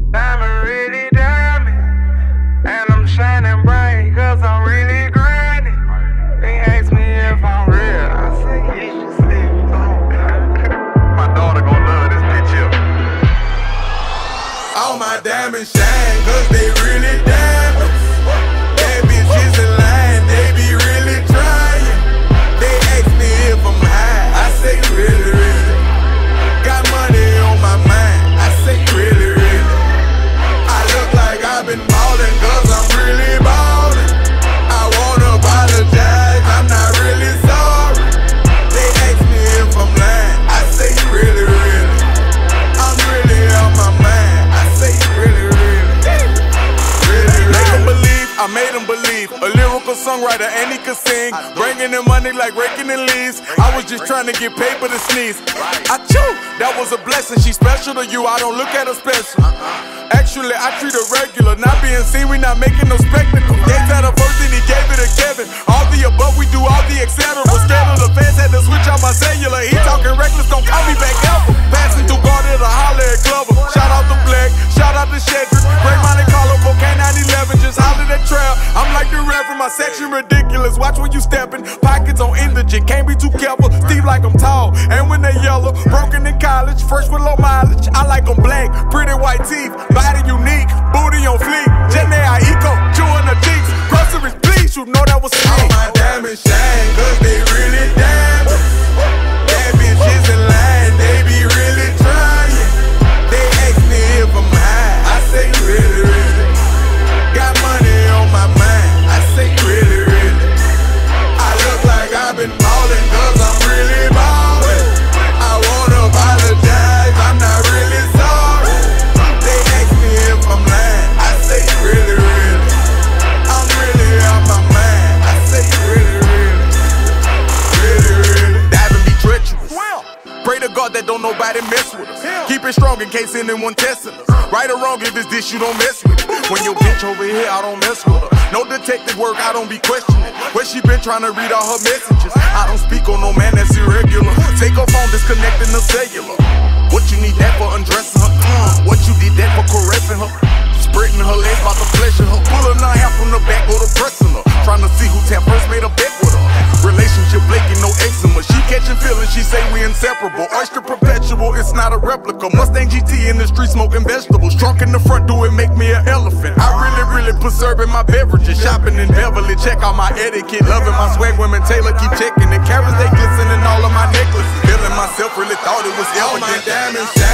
Diamond really diamond, and I'm shining bright cause I'm really grinding. They ask me if I'm real, I say you should sleep. My daughter gon' love this bitch here. All my diamonds shine cause they really diamonds. Bad bitches in line, they be really trying. They ask me if I'm high, I say really, really. Got money on my mind, I say really, really. I look like I've been ballin' cause I'm really ballin'. I wanna apologize, I'm not really sorry. They ask me if I'm lying, I say really, really. I'm really on my mind, I say really, really. Make them believe, I made them believe. A lyrical songwriter and he could sing, bringing in money like raking in leaves. I was just trying to get paper to sneeze. I chew, that was a blessing. She special to you, I don't look at her special. Actually, I treat her regular. Not being seen, we not making no spectacle. Gates had her first and he gave it to Kevin. All the above, we do all the etc. Scared of the fans, had to switch out my cellular. He talking reckless, don't call me back ever. Passing through Garden to holler at Glover. Shout out to Black, shout out to Shedrick. Great Monte Carlo, K911, just hollered at Trail. I'm like the Reverend, my section ridiculous. Watch when you steppin', pockets on indigent. Can't be too careful, Steve like I'm tall. And when they yellow, broken in college, first with low mileage. I like them black, pretty white teeth, body unique, booty on fleek. Jenny Aiko, chewing her cheeks. Groceries, please, you know that was sweet. All my diamonds shine, cause they really diamonds. Bad bitches in line, they be really trying. They ask me if I'm high, I say really, really. Got money on my mind, I say really, really. I look like I've been ballin' cause I'm really ballin'. I wanna apologize, I'm not really sorry. They ask me if I'm lying, I say really, really. I'm really on my mind, I say really, really. Really, really. Diving be treacherous. Pray to God that don't nobody mess with us. Keep it strong in case anyone testing us. Right or wrong, if it's this, you don't mess with it. When your bitch over here, I don't mess with her. No detective work, I don't be questioning. Where she been trying to read all her messages. I don't speak on no man that's irregular. Take her phone, disconnecting the cellular. What you need that for undressing her? What you did that for caressing her? Spreading her legs about to pleasure her. Pulling her hair from the back, go to pressing her. Trying to see who tap first made a bet with her. Relationship flaking, no eczema. She catching feelings, she say we inseparable. Oyster perpetual, it's not a replica. Mustang GT in the street smoking vegetables. Drunk in the front, do it make me an elephant. I really put syrup in my beverages. Shopping in Beverly, check out my etiquette. Loving my swag, women Taylor keep checking. The carrots they glistening all of my necklaces. Feeling myself, really thought it was elegant. All my diamonds